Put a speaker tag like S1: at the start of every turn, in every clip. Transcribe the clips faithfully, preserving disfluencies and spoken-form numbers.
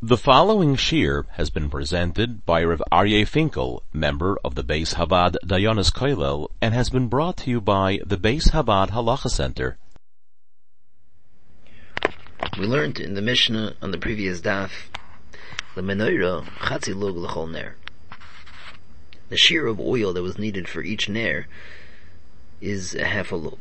S1: The following shir has been presented by Rav Aryeh Finkel, member of the Beis Chabad Dayanis Kollel, and has been brought to you by the Beis Chabad Halacha Center.
S2: We learned in the Mishnah on the previous daf, the menorah chatzi lug l'chol ner. The shear of oil that was needed for each ner is a half a lug.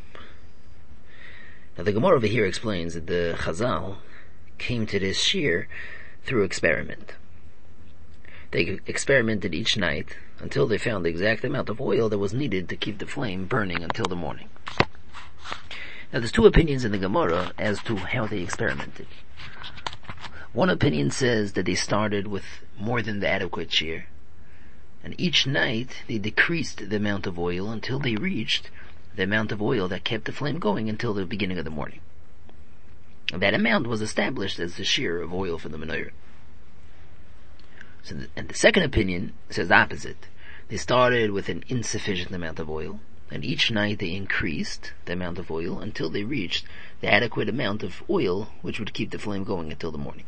S2: Now the Gemara over here explains that the Chazal came to this shear through experiment. They experimented each night until they found the exact amount of oil that was needed to keep the flame burning until the morning. Now there's two opinions in the Gemara as to how they experimented. One opinion says that they started with more than the adequate shear, and each night they decreased the amount of oil until they reached the amount of oil that kept the flame going until the beginning of the morning. That amount was established as the shear of oil for the menorah. So the, and the second opinion says the opposite. They started with an insufficient amount of oil, and each night they increased the amount of oil until they reached the adequate amount of oil which would keep the flame going until the morning.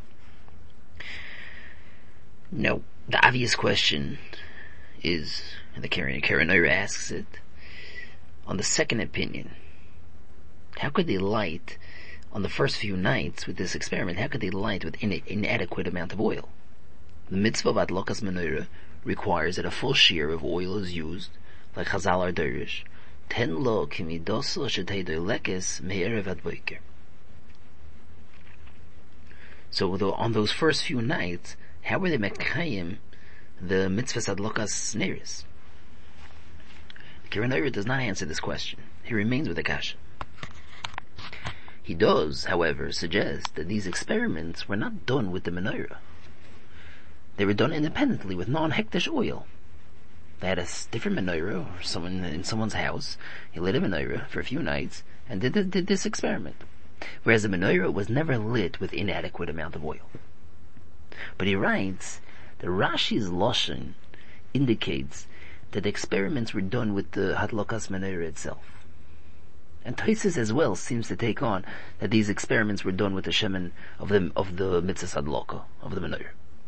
S2: Now, the obvious question is, and the Karen Karanoira asks it, on the second opinion, how could they light on the first few nights with this experiment, how could they light with an inadequate amount of oil? The mitzvah of adlokas menorah requires that a full shear of oil is used, like Chazal are derish, ten lo kimidoso sheteido lekes me'erev ad boiker. So on those first few nights, how were they mekayim the mitzvah adlokas neris? Karen does not answer this question. He remains with the kasha. He does, however, suggest that these experiments were not done with the menorah. They were done independently with non-hektish oil. They had a different menorah, or someone in someone's house. He lit a menorah for a few nights and did, did this experiment. Whereas the menorah was never lit with inadequate amount of oil. But he writes that Rashi's lashon indicates that the experiments were done with the hadlokas menorah itself. And Tosfos as well seems to take on that these experiments were done with the shemen of the of the mitzvah hadloka, of the menorah.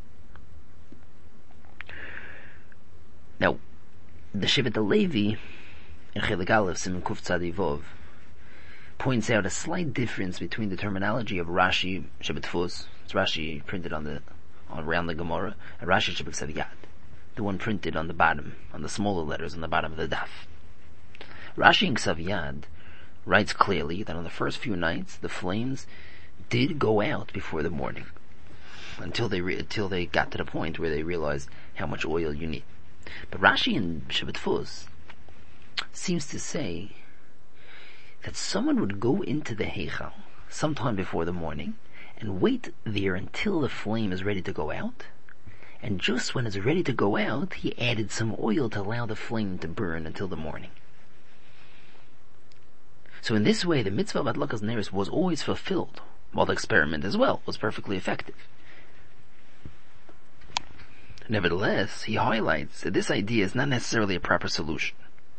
S2: Now, the Shevet Levi in Chelik Aleph Siman Kuf Tzadi Vov points out a slight difference between the terminology of Rashi Shevet Fus, it's Rashi printed on the on around the Gemara, and Rashi Shevet Ksav Yad, the one printed on the bottom, on the smaller letters on the bottom of the daf. Rashi in Ksav Yad writes clearly that on the first few nights the flames did go out before the morning, until they re- until they got to the point where they realized how much oil you need. But Rashi in Shevet Fus seems to say that someone would go into the Heichal sometime before the morning and wait there until the flame is ready to go out, and just when it's ready to go out, he added some oil to allow the flame to burn until the morning. So in this way, the mitzvah of adlokas neris was always fulfilled, while the experiment as well was perfectly effective. Nevertheless, he highlights that this idea is not necessarily a proper solution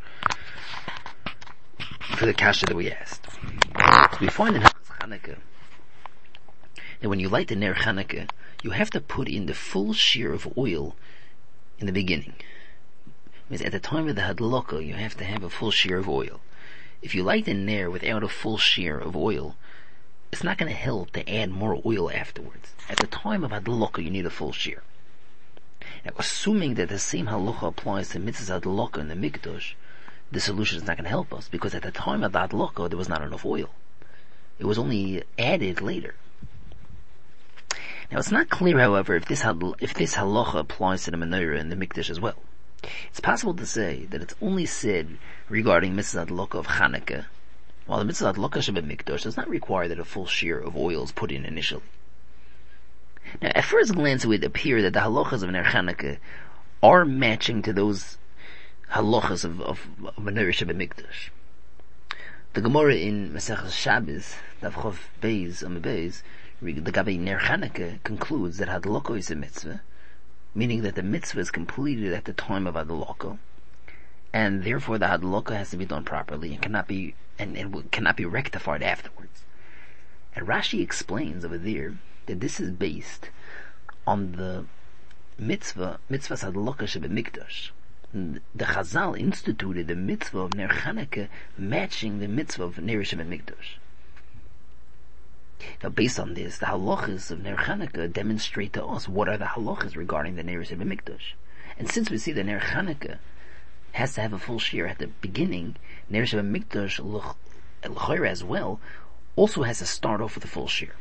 S2: for the kasha that we asked. So we find in Chanukah that when you light the ner Chanukah, you have to put in the full shear of oil in the beginning. It means at the time of the hadlokah, you have to have a full shear of oil. If you light the ner without a full shear of oil, it's not going to help to add more oil afterwards. At the time of hadlokah, you need a full shear. Now, assuming that the same halacha applies to mitzvah hadlokah in the mikdash, the solution is not going to help us, because at the time of the hadlokah, there was not enough oil. It was only added later. Now, it's not clear, however, if this if this halacha applies to the menorah in the mikdash as well. It's possible to say that it's only said regarding mitzvah hadlokah of Chanukah, while the mitzvah hadlokah Shabbat Mikdash does not require that a full shear of oil is put in initially. Now, at first glance, it would appear that the halachas of Ner Chanukah are matching to those halachas of, of, of Menorah Shabbat Mikdash. The Gemara in Maseches Shabbos, Daf Chof Beis Amud Beis, the Gabi Ner Chanukah concludes that hadlokah is a mitzvah, meaning that the mitzvah is completed at the time of hadlokah, and therefore the hadlokah has to be done properly and cannot be and, and cannot be rectified afterwards. And Rashi explains over there that this is based on the mitzvah, mitzvah sadloka shebemikdash. The Chazal instituted the mitzvah of Ner Chanukah matching the mitzvah of Ner Shebemikdash. Now, based on this, the halachas of Ner Chanukah demonstrate to us what are the halachas regarding the Ner Shebemikdash. And since we see that Ner Chanukah has to have a full shear at the beginning, Ner Shebemikdash l'chayra as well also has to start off with a full shear.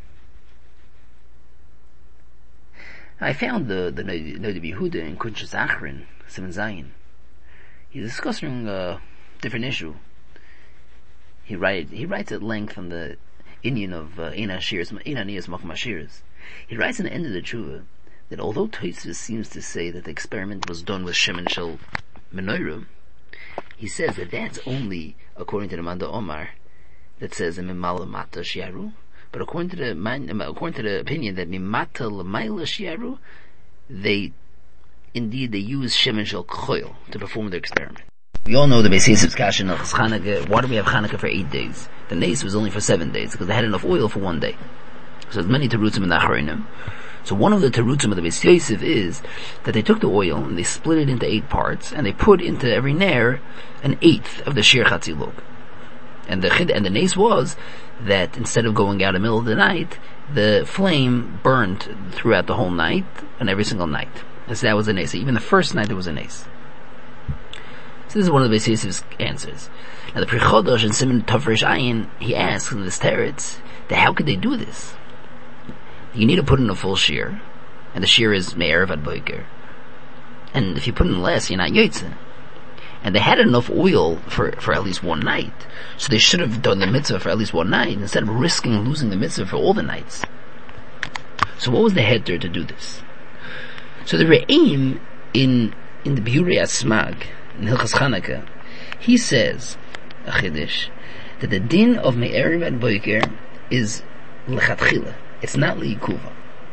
S2: I found the the Noda B'Yehuda in Kunshas Achron, Simon Zayin. He's discussing a different issue. He write he writes at length on the Indian of Eina Shiras, Eina Niyas Makom Hashiras. He writes in the end of the Tshuva that although Tosfos seems to say that the experiment was done with Shemen Shel Menorah, he says that that's only according to the Manda Omar that says in Mimala Mata Shiaru. But according to the according to the opinion that Mimata L'mayla Shiaru, they indeed they use Shemen Shel Choil to perform their experiment. We all know the Beis Yosef's kasha in Chanukah. Why do we have Chanukah for eight days? The Nes was only for seven days because they had enough oil for one day. So there's many terutzim in the Achronim. So one of the terutzim of the Beis Yosef is that they took the oil and they split it into eight parts and they put into every ner an eighth of the shir chatzilog. And the and the Nes was that instead of going out in the middle of the night, the flame burned throughout the whole night and every single night. And so that was a Nes. So even the first night there was a Nes. So this is one of the Beis Yosef's answers. Now the Pri Chodosh in Simon Tavrish Ayin, he asks in this teretz that how could they do this? You need to put in a full shear, and the shear is Me'erev ad Boker. And if you put in less, you're not Yotzeh. And they had enough oil for, for at least one night. So they should have done the mitzvah for at least one night instead of risking losing the mitzvah for all the nights. So what was the heter to do this? So the Re'im in, in the Biurei Asmag, in Hilchas Chanukah, he says, a Chiddush, that the din of Me'erev ad Boker is Lechatchila. It's not Li'ikuva.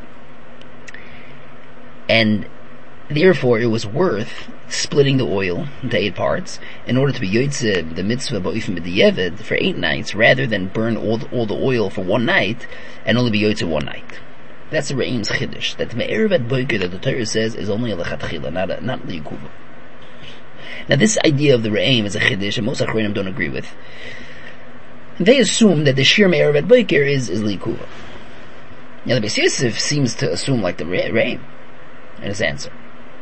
S2: And therefore, it was worth splitting the oil into eight parts in order to be yotzeh the mitzvah ba'ifim b'di'evid for eight nights, rather than burn all the, all the oil for one night and only be yotzeh one night. That's the Re'im's chiddush. That the me'erev ad boker that the Torah says is only a lechatchila, not a, not li'ikuva. Now, this idea of the Re'im is a chiddush, and most achronim don't agree with. They assume that the shir me'erev ad boker is is li'ikuva. Now, the Beis Yosef seems to assume like the Re'im in his answer.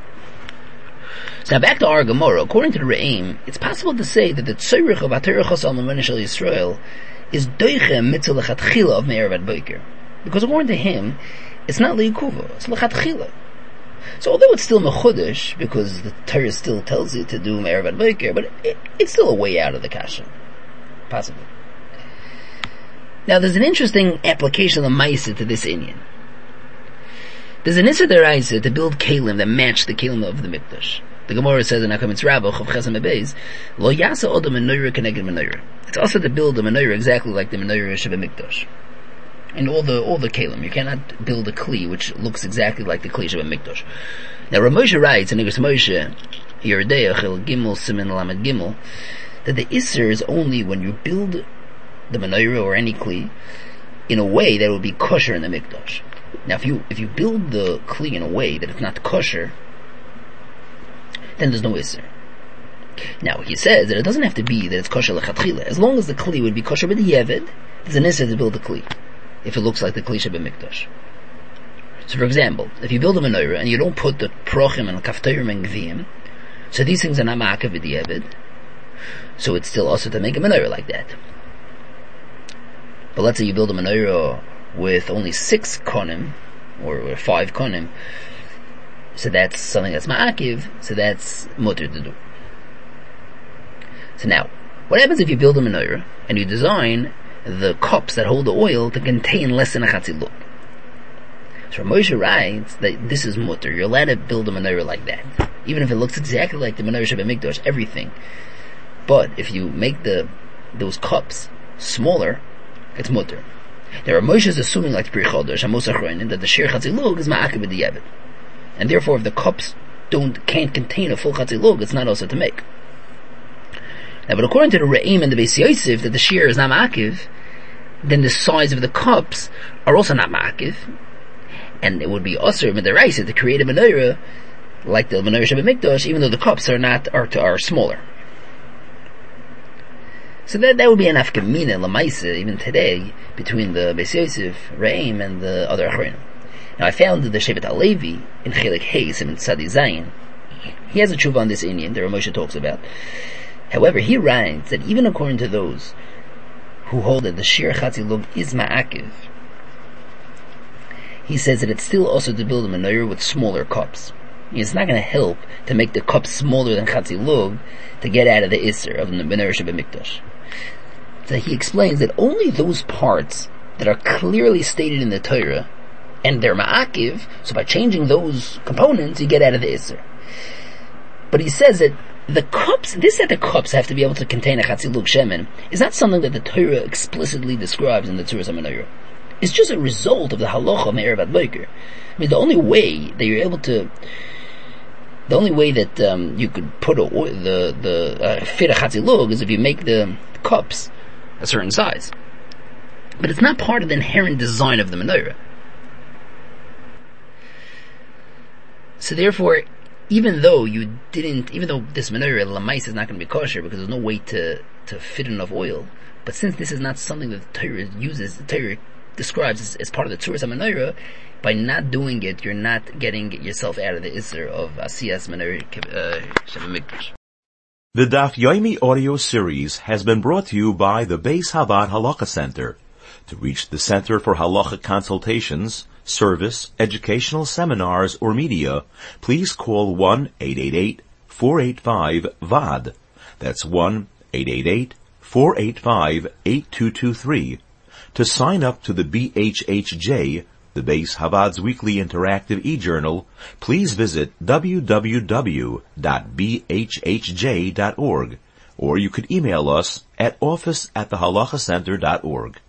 S2: So now back to our Gemara. According to the Re'im, it's possible to say that the tzorich of Atorah Chasal L'Mon Shel Yisrael is doiche mitzvah lechatchila of Me'erev ad Boker, because according to him, it's not li'ikuva, it's lechatchila. So although it's still mechudesh, because the Torah still tells you to do Me'erev ad Boker, but it, it's still a way out of the kasha, possibly. Now there's an interesting application of the Maisa to this Inyan. There's an Issa Deraisa to build Kalim that match the Kalim of the Mikdash. The Gemara says in Akamitz Rabbah, Chav Chesam Beis, Lo Yasa Odom Menorah Keneged Menorah. It's also to build a Menorah exactly like the Menorah Sheba Mikdash. And all the, all the Kalim. You cannot build a Kli which looks exactly like the Kli Sheba Mikdash. Now Rav Moshe writes in Igros Moshe, Yeridei Chel Gimel Simen Lamed Gimel, that the Isser is only when you build the Menorah or any Kli in a way that will be kosher in the Mikdash. Now if you, if you build the Kli in a way that it's not kosher, then there's no Isser. Now he says that it doesn't have to be that it's kosher lechatchila. As long as the Kli would be kosher with the Yevid, there's an Isser to build the Kli, if it looks like the Kli Sheba Mikdash. So for example, if you build a Menorah and you don't put the Prochim and Kaftorim and Gviyim, so these things are not ma'akav with the Yevid, so it's still also to make a Menorah like that. But let's say you build a Menorah with only six konim, or, or five konim, so that's something that's ma'akiv, so that's mutter to do. So now, what happens if you build a menorah, and you design the cups that hold the oil to contain less than a chatzilot? So Moshe writes that this is mutter. You're allowed to build a menorah like that, even if it looks exactly like the menorah Sheba Mikdash, everything. But if you make the those cups smaller, it's mutter. Now Moshe is assuming, like the Pri Chodosh and Moshe Achronim, that the shir chatzilot is ma'akiv with the Yevid. And therefore, if the cups don't can't contain a full chatzilug, it's not also to make. Now, but according to the Re'im and the Beis Yosef, that the shear is not ma'akiv, then the size of the cups are also not ma'akiv, and it would be osur midaraisa to create a menorah like the menorah Shebemikdash, even though the cups are not are are smaller. So that that would be an afkamina lamaisa even today between the Beis Yosef Reim and the other Achronim. Now I found the Shevet HaLevi in Chelik Hayes and Tzadi Zayin. He has a tshuva on this Indian that Ramosha talks about. However, he writes that even according to those who hold that the Shir Chatzilug is ma'akiv, he says that it's still also to build a menorah with smaller cups. It's not going to help to make the cups smaller than Chatzilug to get out of the Isser of the menorah Shebemikdash. So he explains that only those parts that are clearly stated in the Torah and they're ma'akiv, so by changing those components you get out of the Isser. But he says that the cups, this that the cups have to be able to contain a Chatzilug Shemen is not something that the Torah explicitly describes in the Tzuras HaMenorah. It's just a result of the halacha me'erev ad boker. I mean, the only way that you're able to, the only way that um, you could put a, the the uh, fit a chatzilug is if you make the cups a certain size. But it's not part of the inherent design of the menorah. So therefore, even though you didn't, even though this menorah lamais is not going to be kosher because there's no way to to fit enough oil, but since this is not something that the Torah uses, the Torah describes as, as part of the Tzuras HaMenorah, by not doing it, you're not getting yourself out of the Isser of Asiyas Menorah Shebemikdash.
S1: The Daf Yomi audio series has been brought to you by the Beis Havad Halacha Center. To reach the Center for Halacha consultations, service, educational seminars, or media, please call one eight eight eight, four eight five, V A D. That's one eight eight eight, four eight five, eight two two three. To sign up to the B H H J, the Beis Havad's weekly interactive e-journal, please visit w w w dot b h h j dot org, or you could email us at office at the halacha center dot org.